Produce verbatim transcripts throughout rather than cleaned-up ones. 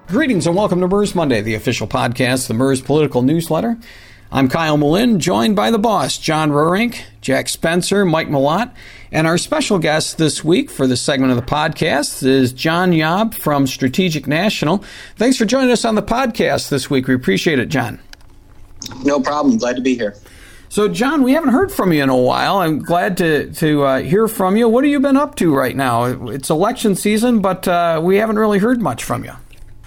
Greetings and welcome to MERS Monday, the official podcast, the MERS Political Newsletter. I'm Kyle Malin, joined by the boss, John Rurink, Jack Spencer, Mike Malott, and our special guest this week for this segment of the podcast is John Yob from Strategic National. Thanks for joining us on the podcast this week. We appreciate it, John. No problem. Glad to be here. So, John, we haven't heard from you in a while. I'm glad to, to uh, hear from you. What have you been up to right now? It's election season, but uh, we haven't really heard much from you.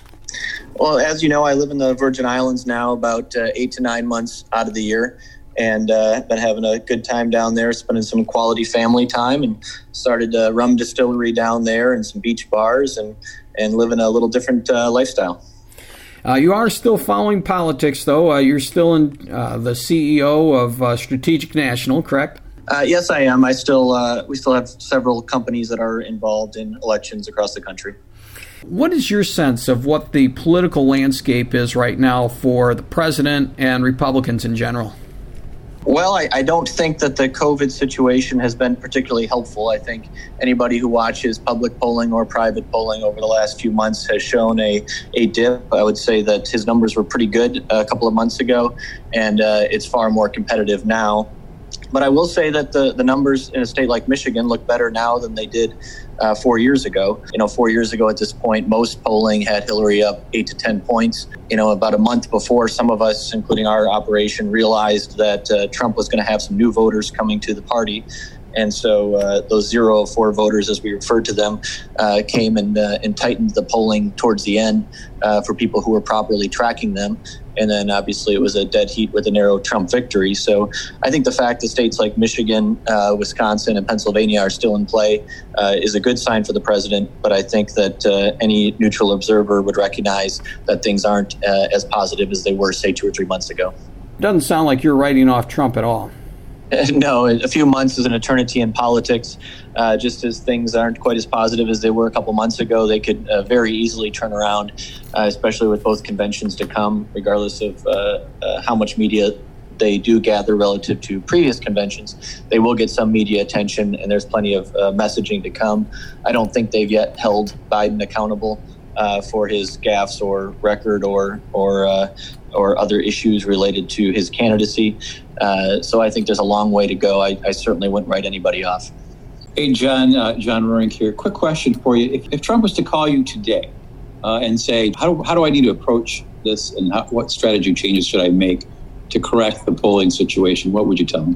Well, as you know, I live in the Virgin Islands now about uh, eight to nine months out of the year, and uh, been having a good time down there, spending some quality family time, and started a rum distillery down there and some beach bars, and, and living a little different uh, lifestyle. Uh, you are still following politics, though. Uh, you're still in uh, the C E O of uh, Strategic National, correct? Uh, yes, I am. I still uh, we still have several companies that are involved in elections across the country. What is your sense of what the political landscape is right now for the president and Republicans in general? Well, I, I don't think that the COVID situation has been particularly helpful. I think anybody who watches public polling or private polling over the last few months has shown a, a dip. I would say that his numbers were pretty good a couple of months ago, and uh, it's far more competitive now. But I will say that the, the numbers in a state like Michigan look better now than they did uh, four years ago. You know, four years ago at this point, most polling had Hillary up eight to ten points. You know, about a month before, some of us, including our operation, realized that uh, Trump was going to have some new voters coming to the party. And so uh, those zero oh four voters, as we referred to them, uh, came and, uh, and tightened the polling towards the end uh, for people who were properly tracking them. And then obviously it was a dead heat with a narrow Trump victory. So I think the fact that states like Michigan, uh, Wisconsin, and Pennsylvania are still in play uh, is a good sign for the president. But I think that uh, any neutral observer would recognize that things aren't uh, as positive as they were, say, two or three months ago. Doesn't sound like you're writing off Trump at all. No, a few months is an eternity in politics. Uh, just as things aren't quite as positive as they were a couple months ago, they could uh, very easily turn around, uh, especially with both conventions to come, regardless of uh, uh, how much media they do gather relative to previous conventions. They will get some media attention, and there's plenty of uh, messaging to come. I don't think they've yet held Biden accountable uh, for his gaffes or record or or uh, or other issues related to his candidacy. Uh, so I think there's a long way to go. I, I certainly wouldn't write anybody off. Hey, John, uh, John Rurink here. Quick question for you. If, if Trump was to call you today uh, and say, how do, how do I need to approach this, and how, what strategy changes should I make to correct the polling situation, what would you tell him?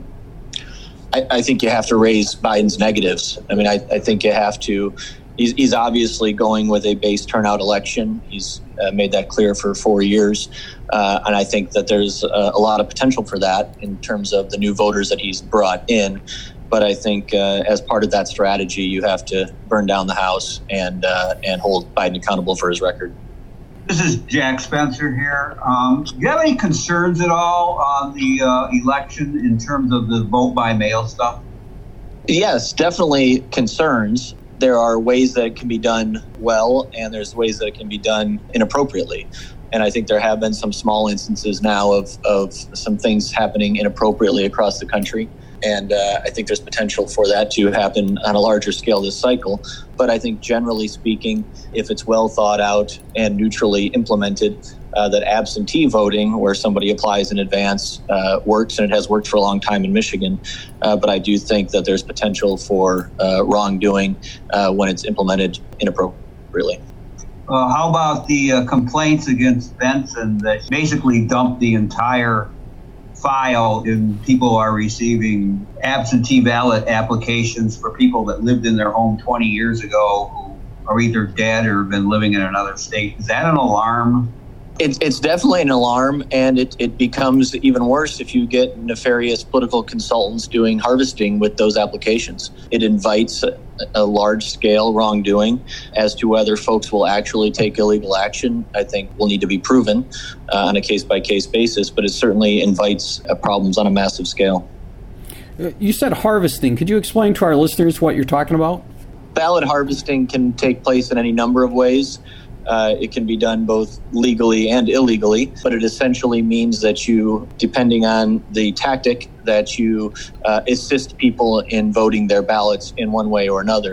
I, I think you have to raise Biden's negatives. I mean, I, I think you have to. He's, he's obviously going with a base turnout election. He's uh, made that clear for four years. Uh, and I think that there's a, a lot of potential for that in terms of the new voters that he's brought in. But I think uh, as part of that strategy, you have to burn down the House and uh, and hold Biden accountable for his record. This is Jack Spencer here. Um, do you have any concerns at all on the uh, election in terms of the vote by mail stuff? Yes, definitely concerns. There are ways that it can be done well, and there's ways that it can be done inappropriately. And I think there have been some small instances now of, of some things happening inappropriately across the country. And uh, I think there's potential for that to happen on a larger scale this cycle. But I think generally speaking, if it's well thought out and neutrally implemented, uh, that absentee voting, where somebody applies in advance, uh, works, and it has worked for a long time in Michigan. Uh, but I do think that there's potential for uh, wrongdoing uh, when it's implemented inappropriately. Uh, how about the uh, complaints against Benson that basically dumped the entire file and people are receiving absentee ballot applications for people that lived in their home twenty years ago who are either dead or have been living in another state? Is that an alarm? It's it's definitely an alarm, and it, it becomes even worse if you get nefarious political consultants doing harvesting with those applications. It invites a, a large-scale wrongdoing. As to whether folks will actually take illegal action, I think will need to be proven uh, on a case-by-case basis, but it certainly invites uh, problems on a massive scale. You said harvesting. Could you explain to our listeners what you're talking about? Ballot harvesting can take place in any number of ways. Uh, it can be done both legally and illegally, but it essentially means that you, depending on the tactic, that you uh, assist people in voting their ballots in one way or another.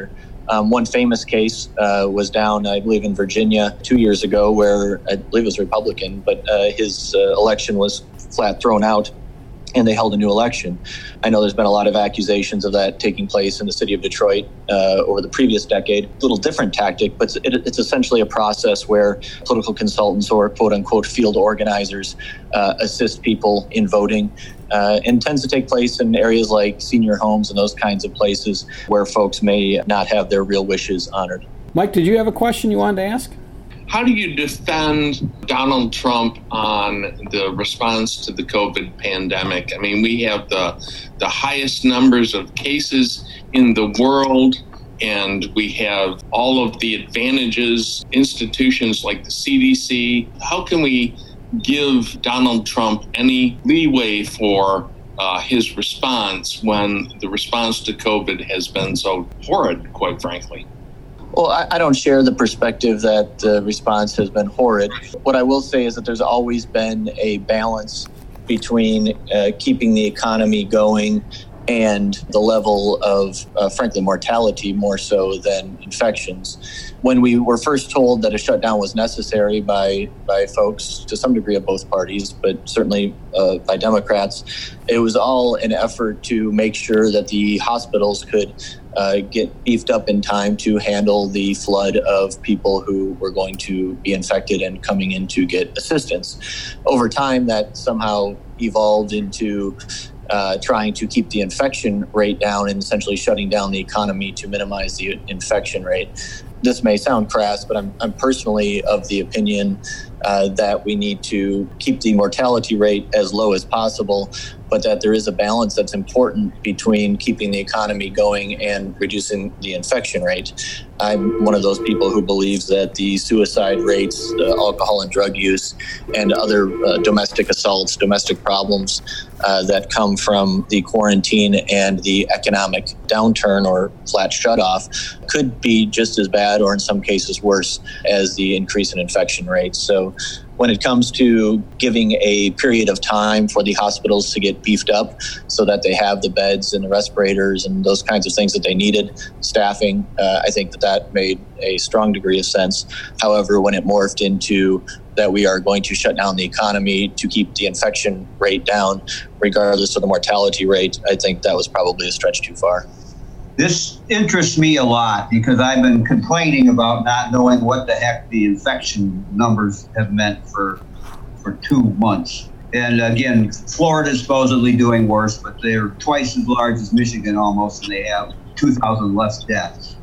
Um, one famous case uh, was down, I believe, in Virginia two years ago, where I believe it was Republican, but uh, his uh, election was flat thrown out, and they held a new election. I know there's been a lot of accusations of that taking place in the city of Detroit uh, over the previous decade. A little different tactic, but it, it's essentially a process where political consultants or quote-unquote field organizers uh, assist people in voting, uh, and tends to take place in areas like senior homes and those kinds of places where folks may not have their real wishes honored. Mike, did you have a question you wanted to ask? How do you defend Donald Trump on the response to the COVID pandemic? I mean, we have the the highest numbers of cases in the world, and we have all of the advantages, institutions like the C D C. How can we give Donald Trump any leeway for uh, his response when the response to COVID has been so horrid, quite frankly? Well, I, I don't share the perspective that the response has been horrid. What I will say is that there's always been a balance between uh, keeping the economy going and the level of, uh, frankly, mortality more so than infections. When we were first told that a shutdown was necessary by by folks, to some degree of both parties, but certainly uh, by Democrats, it was all an effort to make sure that the hospitals could uh, get beefed up in time to handle the flood of people who were going to be infected and coming in to get assistance. Over time, that somehow evolved into Uh, trying to keep the infection rate down and essentially shutting down the economy to minimize the infection rate. This may sound crass, but I'm, I'm personally of the opinion uh, that we need to keep the mortality rate as low as possible, but that there is a balance that's important between keeping the economy going and reducing the infection rate. I'm one of those people who believes that the suicide rates, uh, alcohol and drug use, and other uh, domestic assaults, domestic problems uh, that come from the quarantine and the economic downturn or flat shutoff could be just as bad, or in some cases worse, as the increase in infection rates. So when it comes to giving a period of time for the hospitals to get beefed up so that they have the beds and the respirators and those kinds of things that they needed, staffing, uh, I think that that made a strong degree of sense. However, when it morphed into that we are going to shut down the economy to keep the infection rate down, regardless of the mortality rate, I think that was probably a stretch too far. This interests me a lot because I've been complaining about not knowing what the heck the infection numbers have meant for for two months. And again, Florida's supposedly doing worse, but they're twice as large as Michigan almost, and they have two thousand less deaths.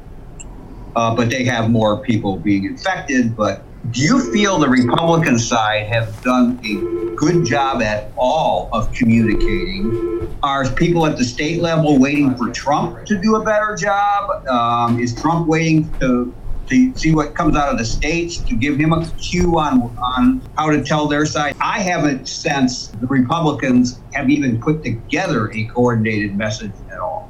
Uh, but they have more people being infected. But do you feel the Republican side have done a good job at all of communicating? Are people at the state level waiting for Trump to do a better job? Um, is Trump waiting to to see what comes out of the states to give him a cue on, on how to tell their side? I haven't sensed the Republicans have even put together a coordinated message at all.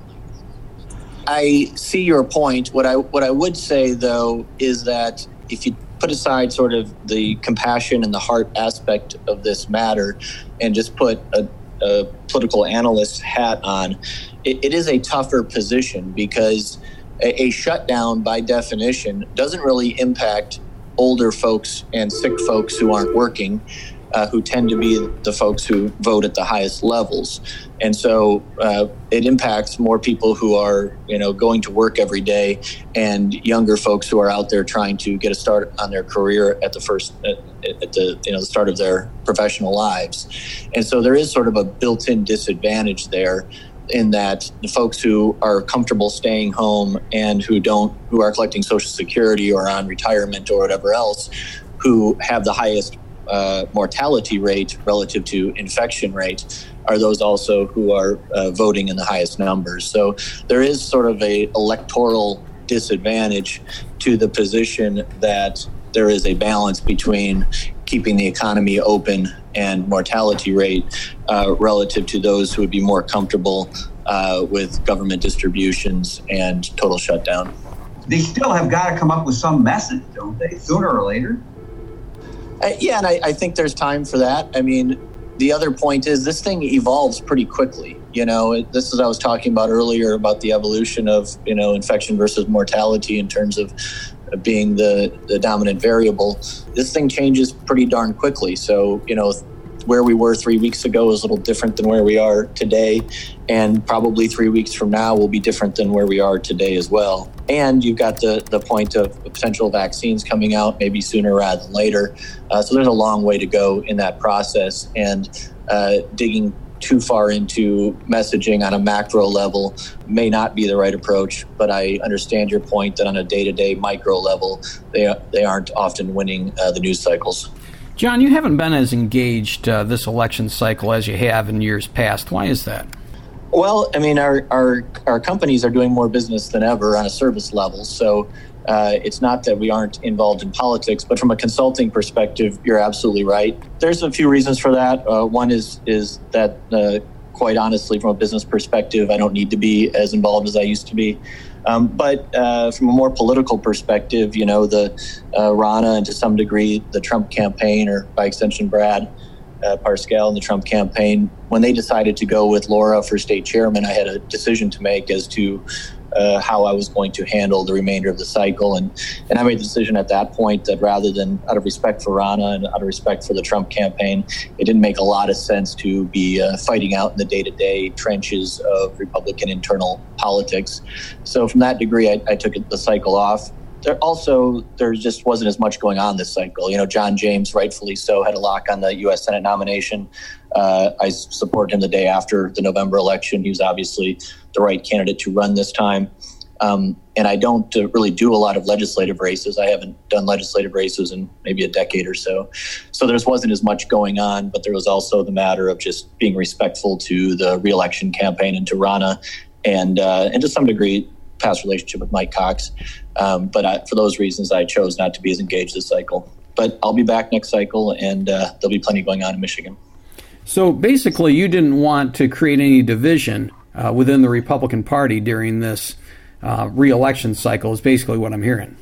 I see your point. What I what I would say, though, is that if you put aside sort of the compassion and the heart aspect of this matter and just put a, a political analyst hat on, it, it is a tougher position because a, a shutdown by definition doesn't really impact older folks and sick folks who aren't working, uh, who tend to be the folks who vote at the highest levels. And so uh, it impacts more people who are, you know, going to work every day, and younger folks who are out there trying to get a start on their career at the first, at, at the, you know, the start of their professional lives. And so there is sort of a built-in disadvantage there, in that the folks who are comfortable staying home and who don't, who are collecting Social Security or on retirement or whatever else, who have the highest uh, mortality rate relative to infection rate, are those also who are uh, voting in the highest numbers. So there is sort of a electoral disadvantage to the position that there is a balance between keeping the economy open and mortality rate uh, relative to those who would be more comfortable uh, with government distributions and total shutdown. They still have got to come up with some message, don't they, sooner or later? Uh, yeah, and I, I think there's time for that. I mean, the other point is this thing evolves pretty quickly. You know, it, this is I was talking about earlier about the evolution of, you know, infection versus mortality in terms of being the, the dominant variable. This thing changes pretty darn quickly. So, you know, where we were three weeks ago is a little different than where we are today. And probably three weeks from now will be different than where we are today as well. And you've got the, the point of potential vaccines coming out maybe sooner rather than later. Uh, so there's a long way to go in that process. And uh, digging too far into messaging on a macro level may not be the right approach, but I understand your point that on a day-to-day micro level, they they aren't often winning uh, the news cycles. John, you haven't been as engaged uh, this election cycle as you have in years past. Why is that? Well, I mean, our our, our companies are doing more business than ever on a service level, so Uh, it's not that we aren't involved in politics, but from a consulting perspective, you're absolutely right. There's a few reasons for that. Uh, one is is that, uh, quite honestly, from a business perspective, I don't need to be as involved as I used to be. Um, but uh, from a more political perspective, you know, the uh, Ronna and to some degree the Trump campaign, or by extension Brad uh, Parscale and the Trump campaign, when they decided to go with Laura for state chairman, I had a decision to make as to Uh, how I was going to handle the remainder of the cycle. And, and I made the decision at that point that rather than, out of respect for Ronna and out of respect for the Trump campaign, it didn't make a lot of sense to be uh, fighting out in the day-to-day trenches of Republican internal politics. So from that degree, I, I took the cycle off. There also, there just wasn't as much going on this cycle. You know, John James, rightfully so, had a lock on the U S Senate nomination. Uh, I supported him the day after the November election. He was obviously the right candidate to run this time. Um, and I don't uh, really do a lot of legislative races. I haven't done legislative races in maybe a decade or so. So there wasn't as much going on, but there was also the matter of just being respectful to the reelection campaign and to Ronna, and, uh, and to some degree, past relationship with Mike Cox. Um, but I, for those reasons, I chose not to be as engaged this cycle. But I'll be back next cycle, and uh, there'll be plenty going on in Michigan. So basically, you didn't want to create any division uh, within the Republican Party during this uh, re-election cycle, is basically what I'm hearing.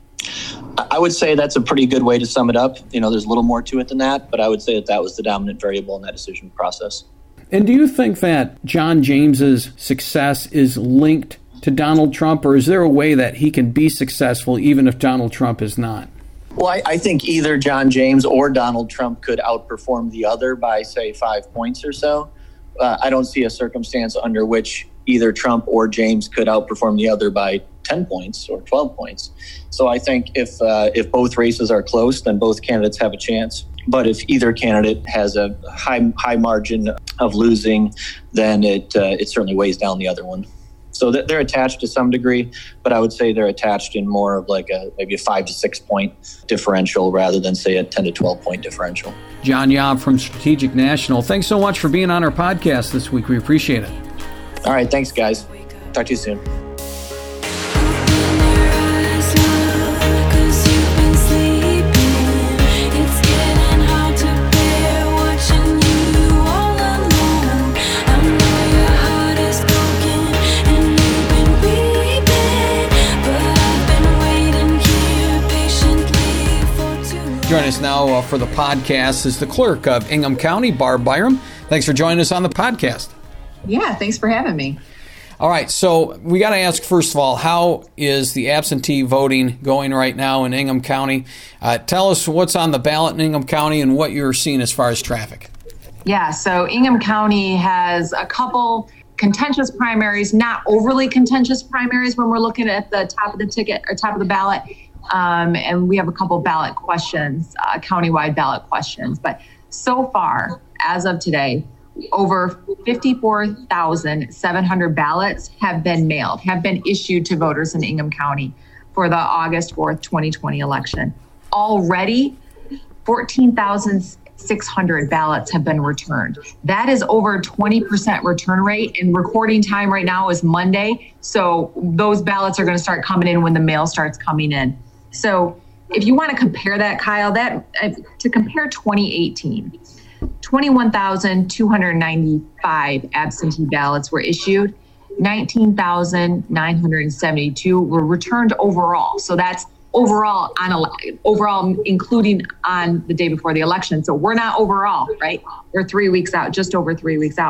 I would say that's a pretty good way to sum it up. You know, there's a little more to it than that, but I would say that that was the dominant variable in that decision process. And do you think that John James's success is linked to Donald Trump, or is there a way that he can be successful even if Donald Trump is not? Well, I, I think either John James or Donald Trump could outperform the other by, say, five points or so. Uh, I don't see a circumstance under which either Trump or James could outperform the other by ten points or twelve points. So I think if uh, if both races are close, then both candidates have a chance. But if either candidate has a high high margin of losing, then it uh, it certainly weighs down the other one. So they're attached to some degree, but I would say they're attached in more of like a maybe a five to six point differential rather than, say, a ten to twelve point differential. John Yob from Strategic National, thanks so much for being on our podcast this week. We appreciate it. All right. Thanks, guys. Talk to you soon. Join us now uh, for the podcast is the clerk of Ingham County, Barb Byram. Thanks for joining us on the podcast. Yeah, thanks for having me. All right, so we got to ask, first of all, how is the absentee voting going right now in Ingham County? Uh, tell us what's on the ballot in Ingham County and what you're seeing as far as traffic. Yeah, so Ingham County has a couple contentious primaries, not overly contentious primaries when we're looking at the top of the ticket or top of the ballot. Um, and we have a couple ballot questions, uh, countywide ballot questions. But so far, as of today, over fifty-four thousand seven hundred ballots have been mailed, have been issued to voters in Ingham County for the August fourth, twenty twenty election. Already, fourteen thousand six hundred ballots have been returned. That is over twenty percent return rate, and recording time right now is Monday. So those ballots are going to start coming in when the mail starts coming in. So if you want to compare that, Kyle, that uh, to compare twenty eighteen, twenty-one thousand two hundred ninety-five absentee ballots were issued, nineteen thousand nine hundred seventy-two were returned overall. So that's overall on ele- overall including on the day before the election. So we're not overall, right? We're three weeks out, just over three weeks out.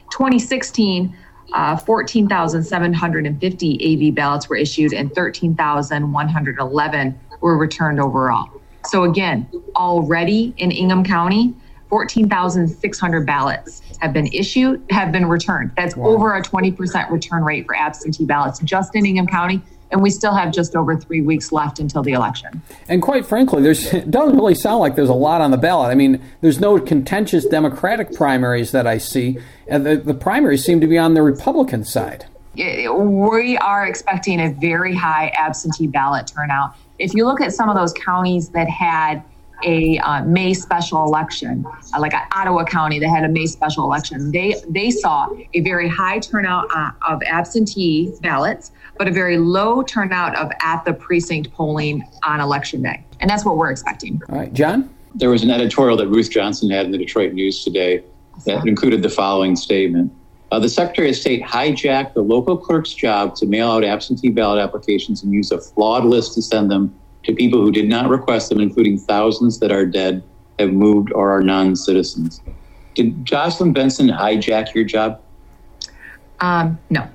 twenty sixteen, uh, fourteen thousand seven hundred fifty A V ballots were issued and thirteen thousand one hundred eleven were returned overall. So again, already in Ingham County, fourteen thousand six hundred ballots have been issued, have been returned. That's wow. over a twenty percent return rate for absentee ballots just in Ingham County. And we still have just over three weeks left until the election. And quite frankly, there's, it doesn't really sound like there's a lot on the ballot. I mean, there's no contentious Democratic primaries that I see. And the, the primaries seem to be on the Republican side. We are expecting a very high absentee ballot turnout. If you look at some of those counties that had a uh, May special election, uh, like Ottawa County that had a May special election, they they saw a very high turnout uh, of absentee ballots, but a very low turnout of at the precinct polling on election day. And that's what we're expecting. All right, John? There was an editorial that Ruth Johnson had in the Detroit News today that included the following statement. Uh, the Secretary of State hijacked the local clerk's job to mail out absentee ballot applications and use a flawed list to send them to people who did not request them, including thousands that are dead, have moved, or are non-citizens. Did Jocelyn Benson hijack your job? Um, no.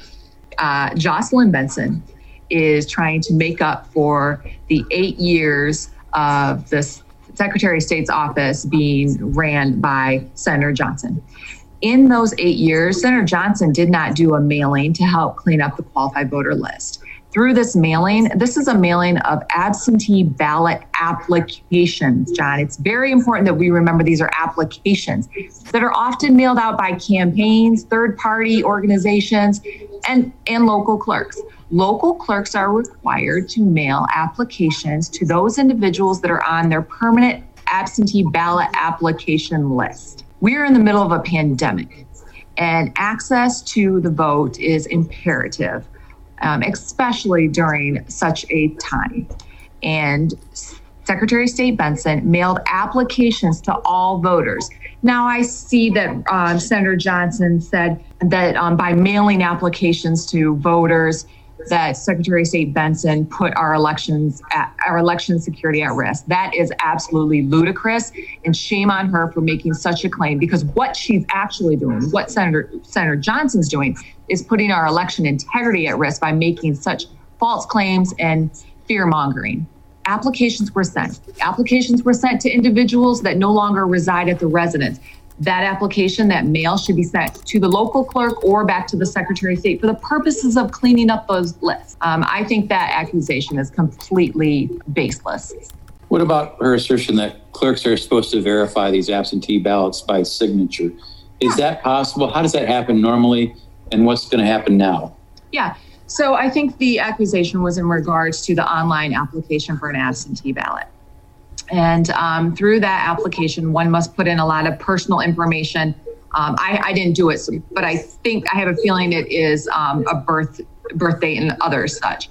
Uh, Jocelyn Benson is trying to make up for the eight years of the Secretary of State's office being ran by Senator Johnson. In those eight years, Senator Johnson did not do a mailing to help clean up the qualified voter list. Through this mailing, this is a mailing of absentee ballot applications, John. It's very important that we remember these are applications that are often mailed out by campaigns, third-party organizations, and, and local clerks. Local clerks are required to mail applications to those individuals that are on their permanent absentee ballot application list. We're in the middle of a pandemic, and access to the vote is imperative. Um, especially during such a time. And Secretary of State Benson mailed applications to all voters. Now, I see that um, Senator Johnson said that um, by mailing applications to voters, that Secretary of State Benson put our elections, at, our election security at risk. That is absolutely ludicrous, and shame on her for making such a claim, because what she's actually doing, what Senator Senator Johnson's doing, is putting our election integrity at risk by making such false claims and fear-mongering. Applications were sent. Applications were sent to individuals that no longer reside at the residence. That application, that mail, should be sent to the local clerk or back to the Secretary of State for the purposes of cleaning up those lists. Um, I think that accusation is completely baseless. What about her assertion that clerks are supposed to verify these absentee ballots by signature? Is yeah. that possible? How does that happen normally? And what's going to happen now? Yeah. So I think the accusation was in regards to the online application for an absentee ballot. And um, through that application, one must put in a lot of personal information. Um, I, I didn't do it, so, but I think I have a feeling it is um, a birth birth date and other such.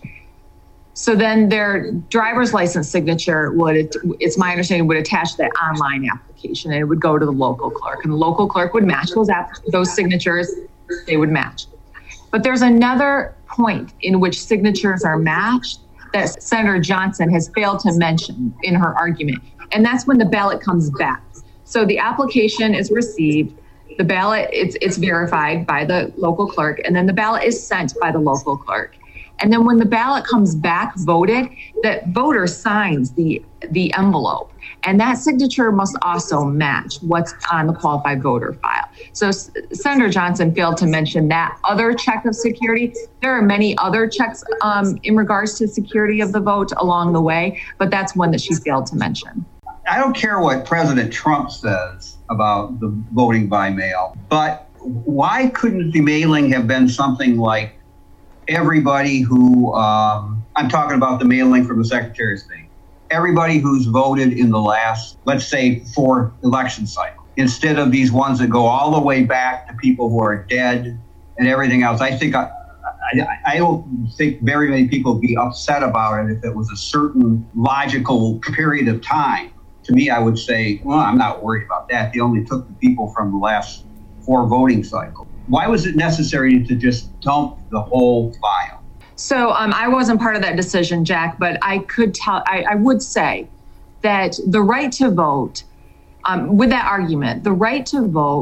So then their driver's license signature would, it's my understanding, would attach that online application, and it would go to the local clerk, and the local clerk would match those app, those signatures. They would match. But there's another point in which signatures are matched that Senator Johnson has failed to mention in her argument, and that's when the ballot comes back. So the application is received, the ballot, it's it's verified by the local clerk, and then the ballot is sent by the local clerk. And then when the ballot comes back voted, that voter signs the the envelope, and that signature must also match what's on the qualified voter file. So S- Senator Johnson failed to mention that other check of security. There are many other checks um, in regards to security of the vote along the way, but that's one that she failed to mention. I don't care what President Trump says about the voting by mail, but why couldn't the mailing have been something like everybody who, um, I'm talking about the mailing from the Secretary of State, everybody who's voted in the last, let's say, four election cycles, instead of these ones that go all the way back to people who are dead and everything else. I think, I, I, I don't think very many people would be upset about it if it was a certain logical period of time. To me, I would say, well, I'm not worried about that. They only took the people from the last four voting cycles. Why was it necessary to just dump the whole file? So um, I wasn't part of that decision, Jack, but I could tell, I, I would say that the right to vote, um, with that argument, the right to vote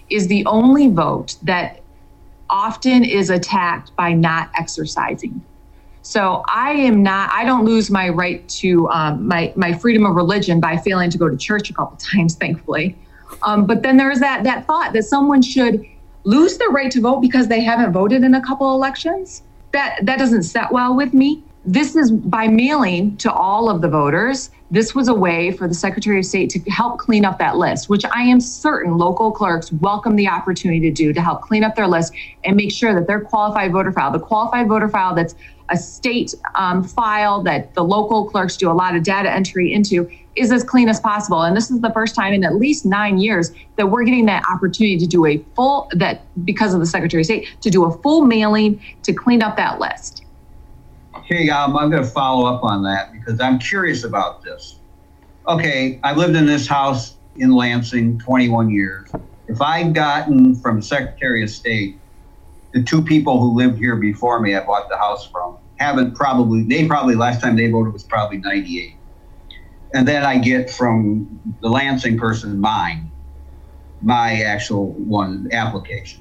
is the only vote that often is attacked by not exercising. So I am not, I don't lose my right to um, my, my freedom of religion by failing to go to church a couple times, thankfully. Um, but then there's that, that thought that someone should lose their right to vote because they haven't voted in a couple elections. That, that doesn't set well with me. This is by mailing to all of the voters. This was a way for the Secretary of State to help clean up that list, which I am certain local clerks welcome the opportunity to do to help clean up their list and make sure that their qualified voter file, the qualified voter file that's a state um, file that the local clerks do a lot of data entry into, is as clean as possible. And this is the first time in at least nine years that we're getting that opportunity to do a full, that because of the Secretary of State, to do a full mailing to clean up that list. Okay, um, I'm going to follow up on that because I'm curious about this. Okay, I lived in this house in Lansing twenty-one years. If I'd gotten from Secretary of State, the two people who lived here before me, I bought the house from, haven't probably, they probably, last time they voted was probably ninety-eight. And then I get from the Lansing person mine, my actual one application.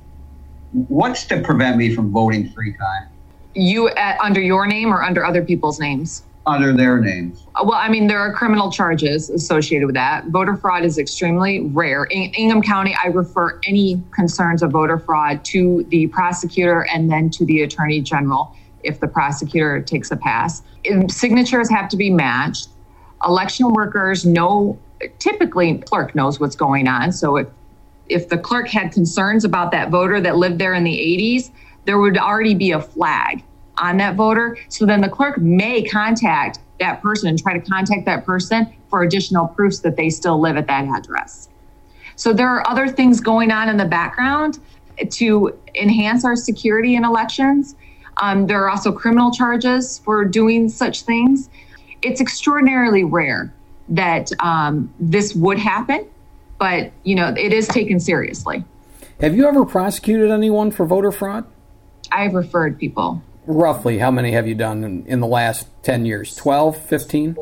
What's to prevent me from voting three times? You at, under your name or under other people's names? Under their names. Well, I mean, there are criminal charges associated with that. Voter fraud is extremely rare. In Ingham County, I refer any concerns of voter fraud to the prosecutor and then to the attorney general if the prosecutor takes a pass. Signatures have to be matched. Election workers know, typically clerk knows what's going on. So if, if the clerk had concerns about that voter that lived there in the eighties, there would already be a flag on that voter. So then the clerk may contact that person and try to contact that person for additional proofs that they still live at that address. So there are other things going on in the background to enhance our security in elections. Um, there are also criminal charges for doing such things. It's extraordinarily rare that um, this would happen, but you know, it is taken seriously. Have you ever prosecuted anyone for voter fraud? I've referred people. Roughly, how many have you done in, in the last ten years? twelve, fifteen?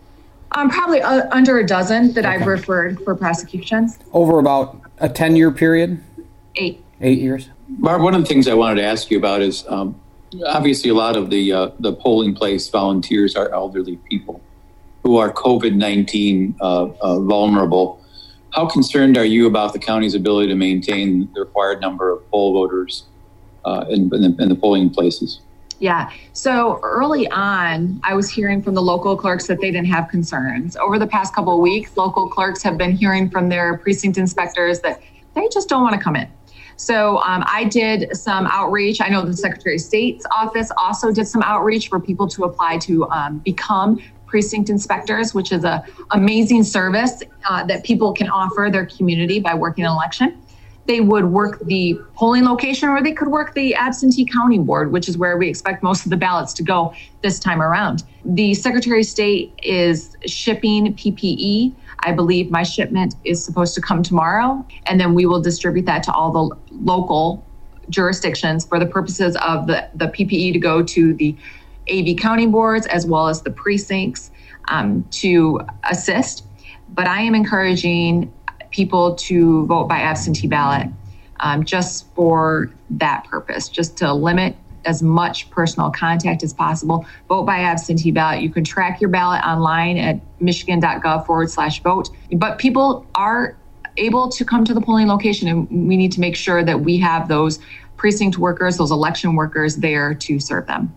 Um, probably uh, under a dozen that Okay. I've referred for prosecutions. Over about a ten-year period? Eight. Eight years? Barb, one of the things I wanted to ask you about is um, obviously a lot of the uh, the polling place volunteers are elderly people who are COVID nineteen uh, uh, vulnerable. How concerned are you about the county's ability to maintain the required number of poll voters uh, in, in, the, in the polling places? Yeah. So early on, I was hearing from the local clerks that they didn't have concerns. Over the past couple of weeks, local clerks have been hearing from their precinct inspectors that they just don't want to come in. So um, I did some outreach. I know the Secretary of State's office also did some outreach for people to apply to um, become precinct inspectors, which is a amazing service uh, that people can offer their community by working an election. They would work the polling location, or they could work the absentee counting board, which is where we expect most of the ballots to go this time around. The Secretary of State is shipping P P E. I believe my shipment is supposed to come tomorrow, and then we will distribute that to all the local jurisdictions for the purposes of the, the P P E to go to the A V counting boards as well as the precincts um, to assist. But I am encouraging people to vote by absentee ballot um, just for that purpose, just to limit as much personal contact as possible. Vote by absentee ballot. You can track your ballot online at michigan.gov forward slash vote. But people are able to come to the polling location, and we need to make sure that we have those precinct workers, those election workers there to serve them.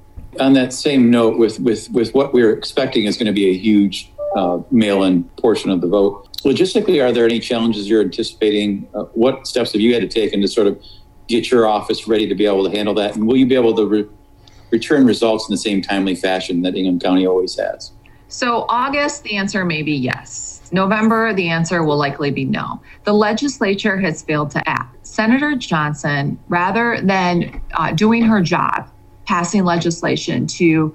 On that same note, with, with, with what we're expecting is going to be a huge uh, mail-in portion of the vote, logistically, are there any challenges you're anticipating? Uh, what steps have you had to take in to sort of get your office ready to be able to handle that? And will you be able to re- return results in the same timely fashion that Ingham County always has? So August, the answer may be yes. November, the answer will likely be no. The legislature has failed to act. Senator Johnson, rather than uh, doing her job, passing legislation to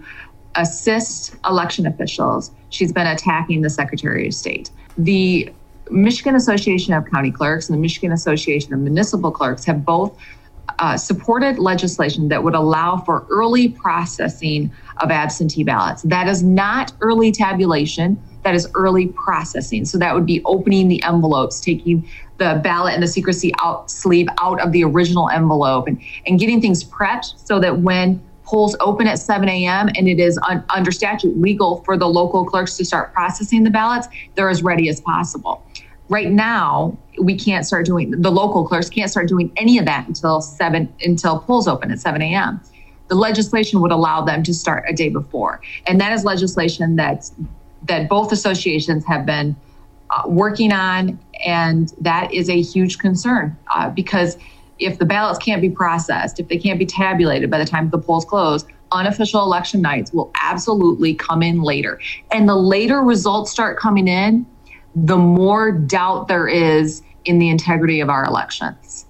assist election officials, she's been attacking the Secretary of State. The Michigan Association of County Clerks and the Michigan Association of Municipal Clerks have both uh, supported legislation that would allow for early processing of absentee ballots. That is not early tabulation. That is early processing. So that would be opening the envelopes, taking the ballot and the secrecy out sleeve out of the original envelope, and, and getting things prepped so that when polls open at seven a.m. and it is un, under statute legal for the local clerks to start processing the ballots, they're as ready as possible. Right now, we can't start doing, the local clerks can't start doing any of that until seven, until polls open at seven a.m. The legislation would allow them to start a day before. And that is legislation that's, that both associations have been uh, working on. And that is a huge concern uh, because if the ballots can't be processed, if they can't be tabulated by the time the polls close, unofficial election nights will absolutely come in later. And the later results start coming in, the more doubt there is in the integrity of our elections.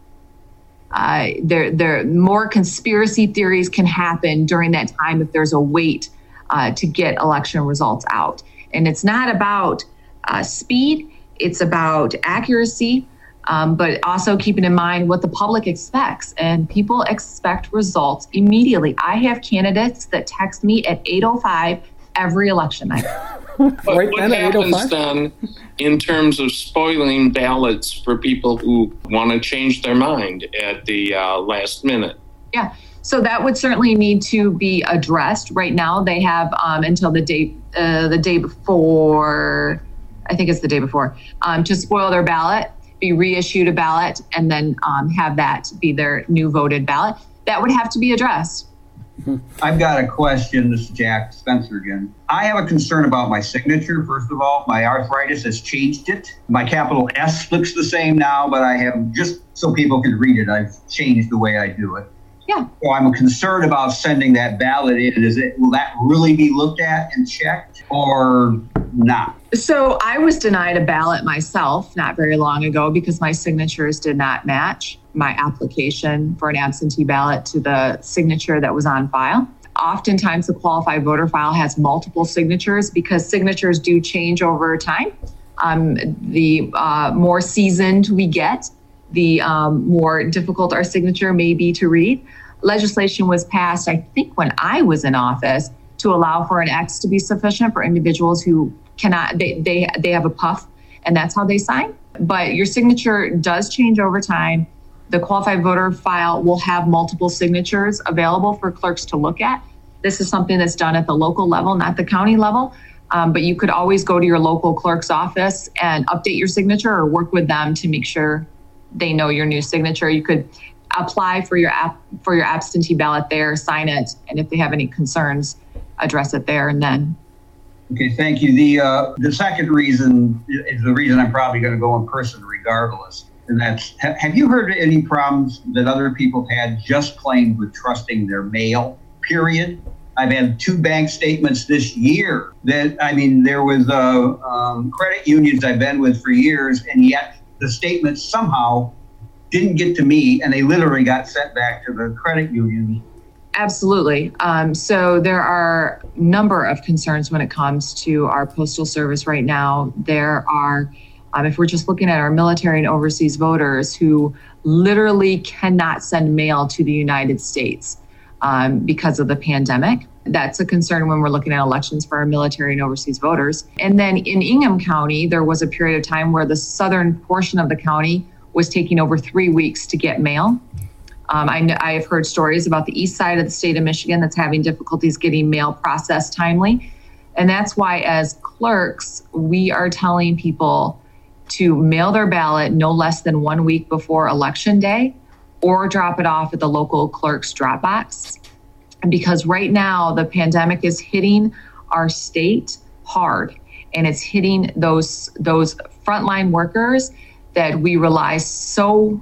Uh, there, there, more conspiracy theories can happen during that time if there's a wait uh, to get election results out. And it's not about uh, speed, it's about accuracy, um, but also keeping in mind what the public expects. And people expect results immediately. I have candidates that text me at eight oh five every election night. What, right what happens then in terms of spoiling ballots for people who want to change their mind at the uh, last minute? Yeah, so that would certainly need to be addressed. Right now, they have um, until the day uh, the day before, I think it's the day before, um, to spoil their ballot, be reissued a ballot, and then um, have that be their new voted ballot. That would have to be addressed. I've got a question. This is Jack Spencer again. I have a concern about my signature. First of all, my arthritis has changed it. My capital S looks the same now, but I have, just so people can read it, I've changed the way I do it. Yeah. So I'm concerned about sending that ballot in. Is it, will that really be looked at and checked or not? So I was denied a ballot myself not very long ago because my signatures did not match my application for an absentee ballot to the signature that was on file. Oftentimes the qualified voter file has multiple signatures because signatures do change over time. Um, the uh, more seasoned we get, the um, more difficult our signature may be to read. Legislation was passed, I think, when I was in office to allow for an X to be sufficient for individuals who cannot, they, they, they have a puff and that's how they sign. But your signature does change over time. The qualified voter file will have multiple signatures available for clerks to look at. This is something that's done at the local level, not the county level. Um, but you could always go to your local clerk's office and update your signature or work with them to make sure they know your new signature. You could apply for your app for your absentee ballot there, sign it, and if they have any concerns, address it there and then. Okay, thank you. The uh, the second reason is the reason I'm probably going to go in person regardless. And that's, have you heard of any problems that other people have had just plain with trusting their mail, period? I've had two bank statements this year that, I mean, there was uh, um, credit unions I've been with for years, and yet the statements somehow didn't get to me, and they literally got sent back to the credit union. Absolutely. Um, so there are a number of concerns when it comes to our postal service right now. There are Um, if we're just looking at our military and overseas voters who literally cannot send mail to the United States um, because of the pandemic, that's a concern when we're looking at elections for our military and overseas voters. And then in Ingham County, there was a period of time where the southern portion of the county was taking over three weeks to get mail. Um, I, I have heard stories about the east side of the state of Michigan that's having difficulties getting mail processed timely. And that's why as clerks, we are telling people to mail their ballot no less than one week before election day or drop it off at the local clerk's drop box. Because right now the pandemic is hitting our state hard and it's hitting those those frontline workers that we rely so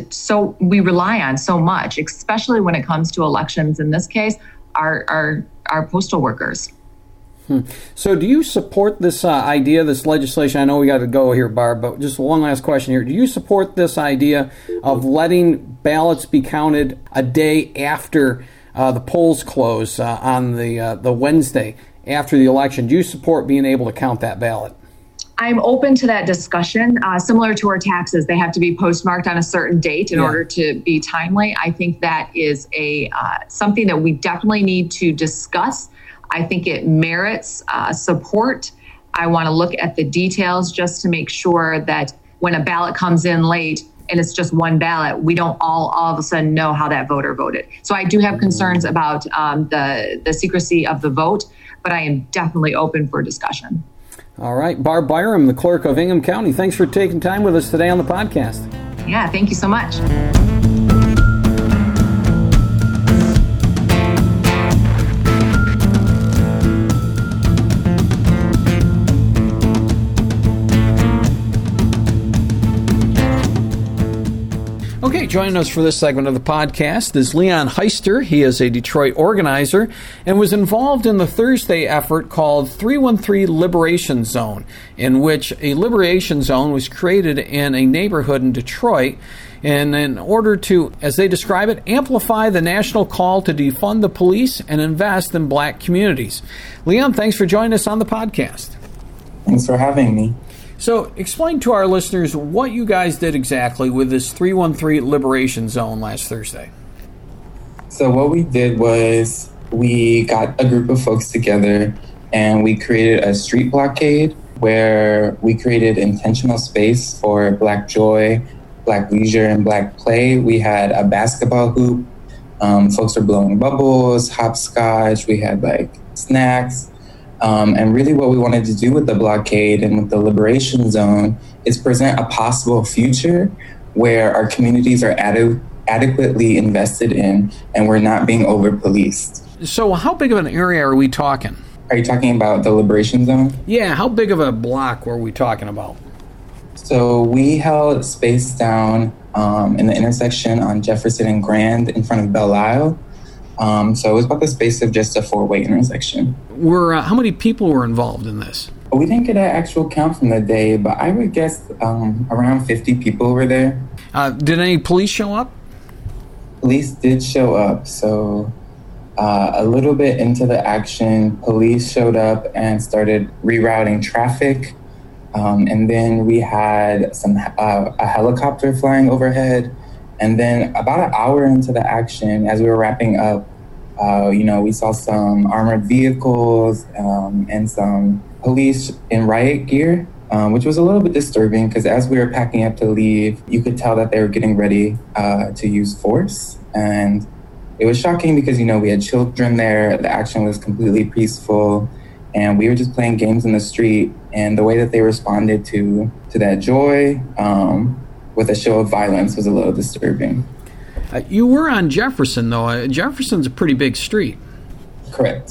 so we rely on so much, especially when it comes to elections. In this case, our our, our postal workers. Hmm. So do you support this uh, idea, this legislation? I know we got to go here, Barb, but just one last question here. Do you support this idea of letting ballots be counted a day after uh, the polls close uh, on the uh, the Wednesday after the election? Do you support being able to count that ballot? I'm open to that discussion. Uh, similar to our taxes, they have to be postmarked on a certain date in yeah. order to be timely. I think that is a uh, something that we definitely need to discuss. I think it merits uh, support I want to look at the details just to make sure that when a ballot comes in late and it's just one ballot, we don't all all of a sudden know how that voter voted. So I do have concerns about um, the, the secrecy of the vote, but I am definitely open for discussion. All right. Barb Byram, the clerk of Ingham County, thanks for taking time with us today on the podcast. Yeah, thank you so much. Okay, joining us for this segment of the podcast is Leon Heister. He is a Detroit organizer and was involved in the Thursday effort called three one three Liberation Zone, in which a liberation zone was created in a neighborhood in Detroit and in order to, as they describe it, amplify the national call to defund the police and invest in black communities. Leon, thanks for joining us on the podcast. Thanks for having me. So explain to our listeners what you guys did exactly with this three one three Liberation Zone last Thursday. So what we did was we got a group of folks together and we created a street blockade where we created intentional space for Black joy, Black leisure, and Black play. We had a basketball hoop. Um, folks were blowing bubbles, hopscotch. We had like snacks. Um, and really what we wanted to do with the blockade and with the Liberation Zone is present a possible future where our communities are ade- adequately invested in and we're not being over-policed. So how big of an area are we talking? Are you talking about the Liberation Zone? Yeah, how big of a block were we talking about? So we held space down um, in the intersection on Jefferson and Grand in front of Belle Isle. Um, so it was about the space of just a four-way intersection. Were uh, how many people were involved in this? We didn't get an actual count from the day, but I would guess um, around fifty people were there. Uh, did any police show up? Police did show up. So uh, a little bit into the action, police showed up and started rerouting traffic. Um, and then we had some uh, a helicopter flying overhead. And then about an hour into the action, as we were wrapping up, uh, you know, we saw some armored vehicles um, and some police in riot gear, um, which was a little bit disturbing because as we were packing up to leave, you could tell that they were getting ready uh, to use force. And it was shocking because, you know, we had children there. The action was completely peaceful. And we were just playing games in the street. And the way that they responded to, to that joy, um, with a show of violence was a little disturbing. Uh, you were on Jefferson, though. Uh, Jefferson's a pretty big street. Correct.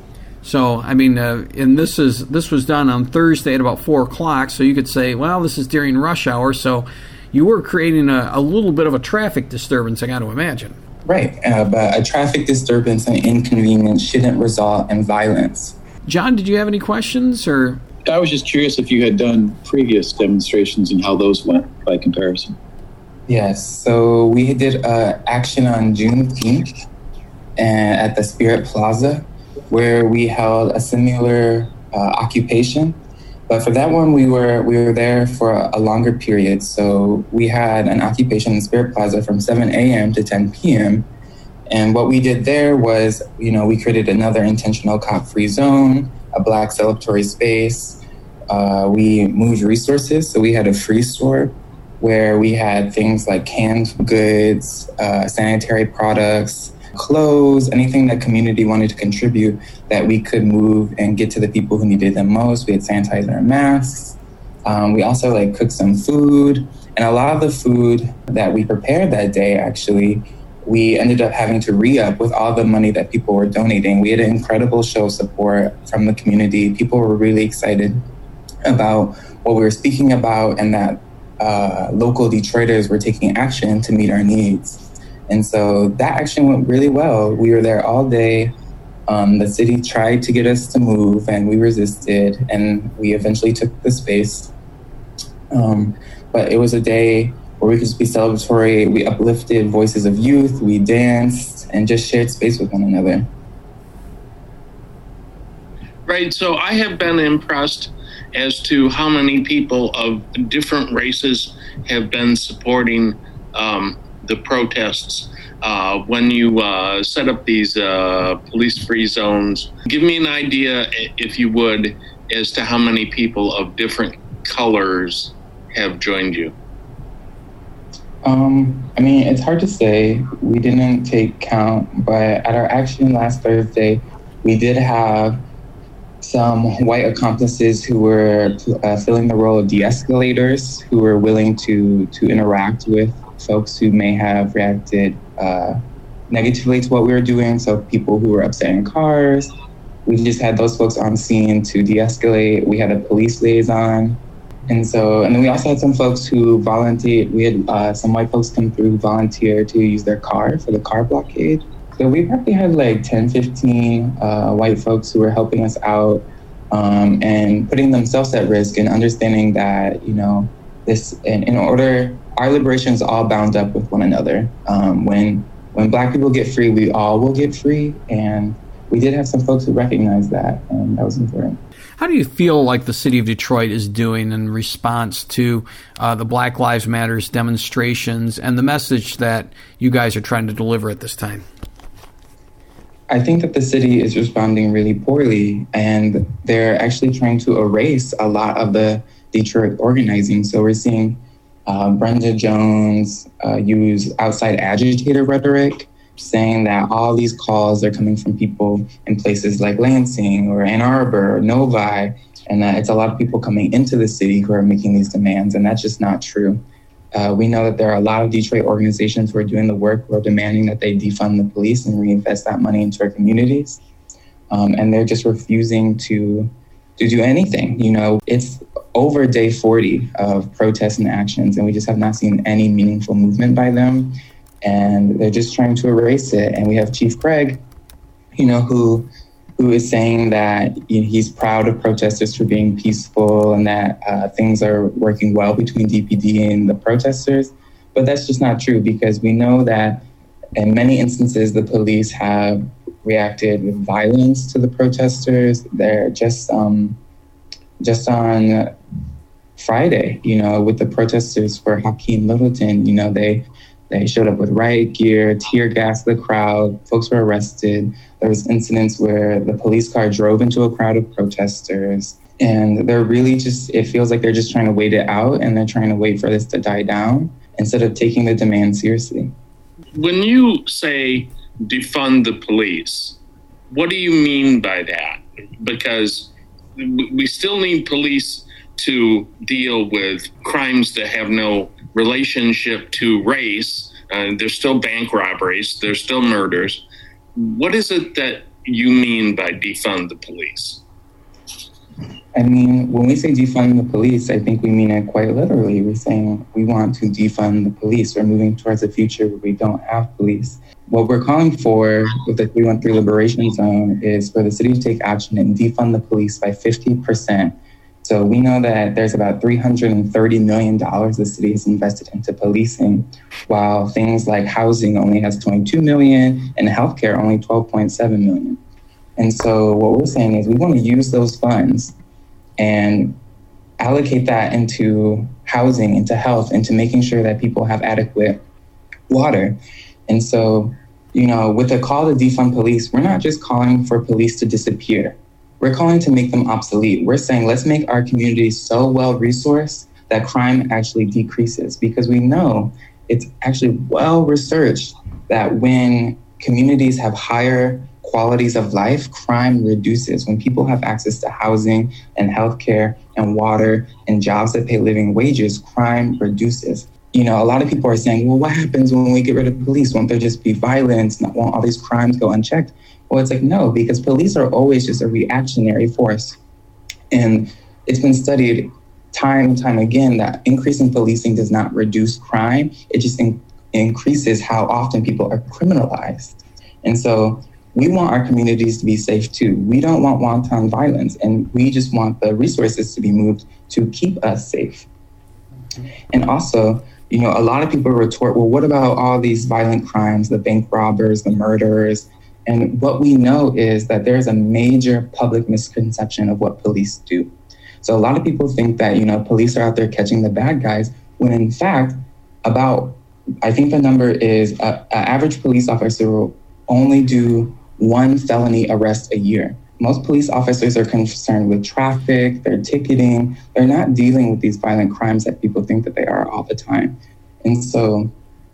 So, I mean, uh, and this is this was done on Thursday at about four o'clock, so you could say, well, this is during rush hour, so you were creating a, a little bit of a traffic disturbance, I got to imagine. Right, uh, but a traffic disturbance and inconvenience shouldn't result in violence. John, did you have any questions, or...? I was just curious if you had done previous demonstrations and how those went by comparison. Yes, so we did uh, action on Juneteenth and at the Spirit Plaza, where we held a similar uh, occupation. But for that one, we were we were there for a, a longer period. So we had an occupation in Spirit Plaza from seven a.m. to ten p.m. And what we did there was, you know, we created another intentional cop-free zone, a Black celebratory space. Uh, we moved resources, so we had a free store where we had things like canned goods, uh, sanitary products, clothes, anything that community wanted to contribute that we could move and get to the people who needed them most. We had sanitizer and masks. Um, we also like cooked some food, and a lot of the food that we prepared that day, actually, we ended up having to re-up with all the money that people were donating. We had an incredible show of support from the community. People were really excited about what we were speaking about and that uh, local Detroiters were taking action to meet our needs. And so that action went really well. We were there all day. Um, the city tried to get us to move and we resisted, and we eventually took the space. Um, but it was a day where we could just be celebratory. We uplifted voices of youth, we danced, and just shared space with one another. Right, so I have been impressed as to how many people of different races have been supporting um, the protests. Uh, when you uh, set up these uh, police-free zones, give me an idea, if you would, as to how many people of different colors have joined you? Um, I mean, it's hard to say. We didn't take count, but at our action last Thursday, we did have some white accomplices who were uh, filling the role of de-escalators, who were willing to to interact with folks who may have reacted uh, negatively to what we were doing. So people who were upset in cars. We just had those folks on scene to de-escalate. We had a police liaison. And so, and then we also had some folks who volunteered. We had uh, some white folks come through who volunteered to use their car for the car blockade. So we probably had like ten, fifteen uh, white folks who were helping us out um, and putting themselves at risk and understanding that, you know, this, in, in order, our liberation is all bound up with one another. Um, when when Black people get free, we all will get free. And we did have some folks who recognized that, and that was important. How do you feel like the city of Detroit is doing in response to uh, the Black Lives Matter demonstrations and the message that you guys are trying to deliver at this time? I think that the city is responding really poorly, and they're actually trying to erase a lot of the Detroit organizing. So we're seeing uh, Brenda Jones uh, use outside agitator rhetoric, saying that all these calls are coming from people in places like Lansing or Ann Arbor or Novi, and that it's a lot of people coming into the city who are making these demands, and that's just not true. Uh, we know that there are a lot of Detroit organizations who are doing the work, who are demanding that they defund the police and reinvest that money into our communities, um, and they're just refusing to to do anything. You know, it's over day forty of protests and actions, and we just have not seen any meaningful movement by them. And they're just trying to erase it. And we have Chief Craig, you know, who who is saying that you know, he's proud of protesters for being peaceful and that uh, things are working well between D P D and the protesters. But that's just not true, because we know that in many instances, the police have reacted with violence to the protesters. They're just um, just on Friday, you know, with the protesters for Hakeem Littleton, you know, they They showed up with riot gear, tear gassed the crowd, folks were arrested. There was incidents where the police car drove into a crowd of protesters. And they're really just, it feels like they're just trying to wait it out, and they're trying to wait for this to die down instead of taking the demand seriously. When you say defund the police, what do you mean by that? Because we still need police to deal with crimes that have no relationship to race. Uh, there's still bank robberies. There's still murders. What is it that you mean by defund the police? I mean, when we say defund the police, I think we mean it quite literally. We're saying we want to defund the police. We're moving towards a future where we don't have police. What we're calling for with the three one three Liberation Zone is for the city to take action and defund the police by fifty percent. So we know that there's about three hundred thirty million dollars the city has invested into policing, while things like housing only has twenty-two million dollars and healthcare only twelve point seven million dollars. And so what we're saying is we want to use those funds and allocate that into housing, into health, into making sure that people have adequate water. And so, you know, with the call to defund police, we're not just calling for police to disappear. We're calling to make them obsolete. We're saying, let's make our communities so well-resourced that crime actually decreases, because we know it's actually well-researched that when communities have higher qualities of life, crime reduces. When people have access to housing and healthcare and water and jobs that pay living wages, crime reduces. You know, a lot of people are saying, well, what happens when we get rid of police? Won't there just be violence? Won't all these crimes go unchecked? Well, it's like, no, because police are always just a reactionary force. And it's been studied time and time again that increasing policing does not reduce crime. It just in- increases how often people are criminalized. And so we want our communities to be safe too. We don't want wanton violence, and we just want the resources to be moved to keep us safe. And also, you know, a lot of people retort, well, what about all these violent crimes, the bank robbers, the murderers? And what we know is that there's a major public misconception of what police do. So a lot of people think that, you know, police are out there catching the bad guys, when in fact, about, I think the number is, uh, an average police officer will only do one felony arrest a year. most police officers are concerned with traffic, they're ticketing, they're not dealing with these violent crimes that people think that they are all the time. And so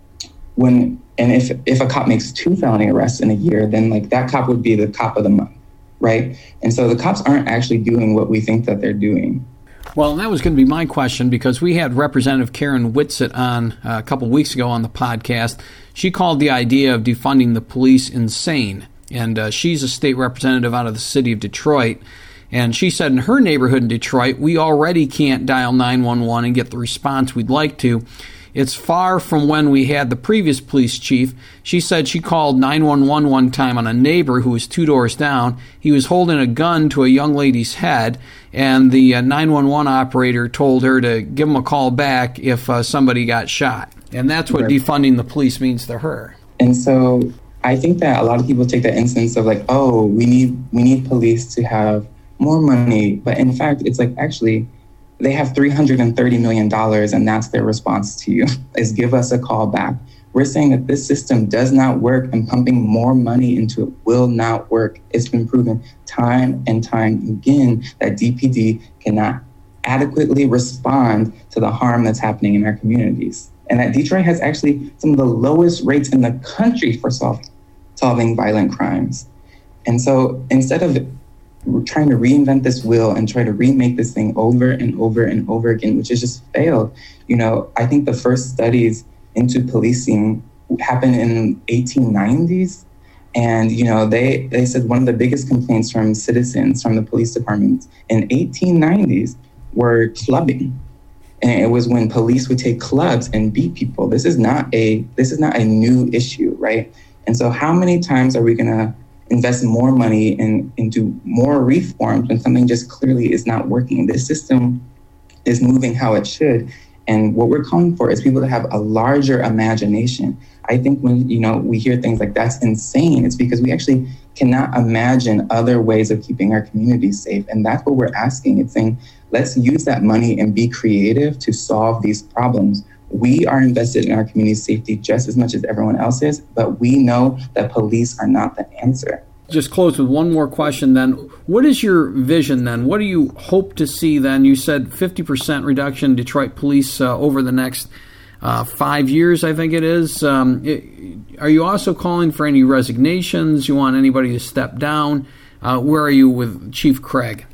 when, and if, if a cop makes two felony arrests in a year, then like that cop would be the cop of the month, right? And so the cops aren't actually doing what we think that they're doing. Well, that was going to be my question, because we had Representative Karen Whitsett on uh, a couple weeks ago on the podcast. She called the idea of defunding the police insane, and uh, she's a state representative out of the city of Detroit. And she said in her neighborhood in Detroit, we already can't dial nine one one and get the response we'd like to. It's far from when we had the previous police chief. She said she called nine one one one time on a neighbor who was two doors down. He was holding a gun to a young lady's head, and the uh, nine one one operator told her to give him a call back if uh, somebody got shot. And that's what right. defunding the police means to her. And so I think that a lot of people take that instance of like, oh, we need we need police to have more money. But in fact, it's like, actually, they have three hundred thirty million dollars, and that's their response to you, is give us a call back. We're saying that this system does not work, and pumping more money into it will not work. It's been proven time and time again that D P D cannot adequately respond to the harm that's happening in our communities. And that Detroit has actually some of the lowest rates in the country for sol- solving violent crimes. And so instead of trying to reinvent this wheel and try to remake this thing over and over and over again, which has just failed. You know, I think the first studies into policing happened in eighteen nineties. And, you know, they, they said one of the biggest complaints from citizens, from the police departments in eighteen nineties were clubbing. And it was when police would take clubs and beat people. This is not a, this is not a new issue, right? And so how many times are we gonna invest more money in, into more reforms when something just clearly is not working? This system is moving how it should. And what we're calling for is people to have a larger imagination. I think when, you know, we hear things like that's insane, it's because we actually cannot imagine other ways of keeping our communities safe. And that's what we're asking. It's saying, let's use that money and be creative to solve these problems. We are invested in our community safety just as much as everyone else is, but we know that police are not the answer. Just close with one more question then. What is your vision then? What do you hope to see then? You said fifty percent reduction in Detroit police uh, over the next uh, five years, I think it is. Um, it, are you also calling for any resignations? You want anybody to step down? Uh, where are you with Chief Craig?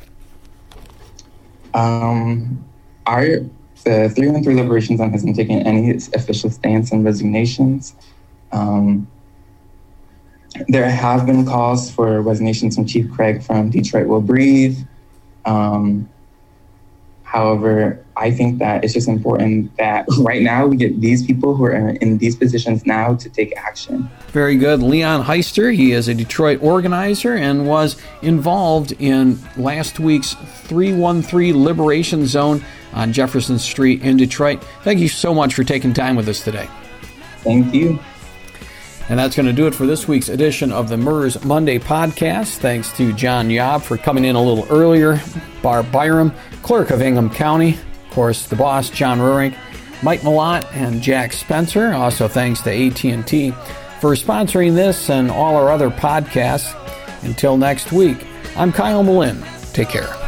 Um, our... The three one three Liberation Zone hasn't taken any official stance on resignations. Um, there have been calls for resignations from Chief Craig from Detroit Will Breathe. Um, however, I think that it's just important that right now we get these people who are in these positions now to take action. Very good. Leon Heister, he is a Detroit organizer and was involved in last week's three one three Liberation Zone on Jefferson Street in Detroit. Thank you so much for taking time with us today. Thank you. And that's going to do it for this week's edition of the M E R S Monday podcast. Thanks to John Yob for coming in a little earlier, Barb Byram, clerk of Ingham County, of course, the boss, John Rurink, Mike Malott, and Jack Spencer. Also thanks to A T and T for sponsoring this and all our other podcasts. Until next week, I'm Kyle Malin. Take care.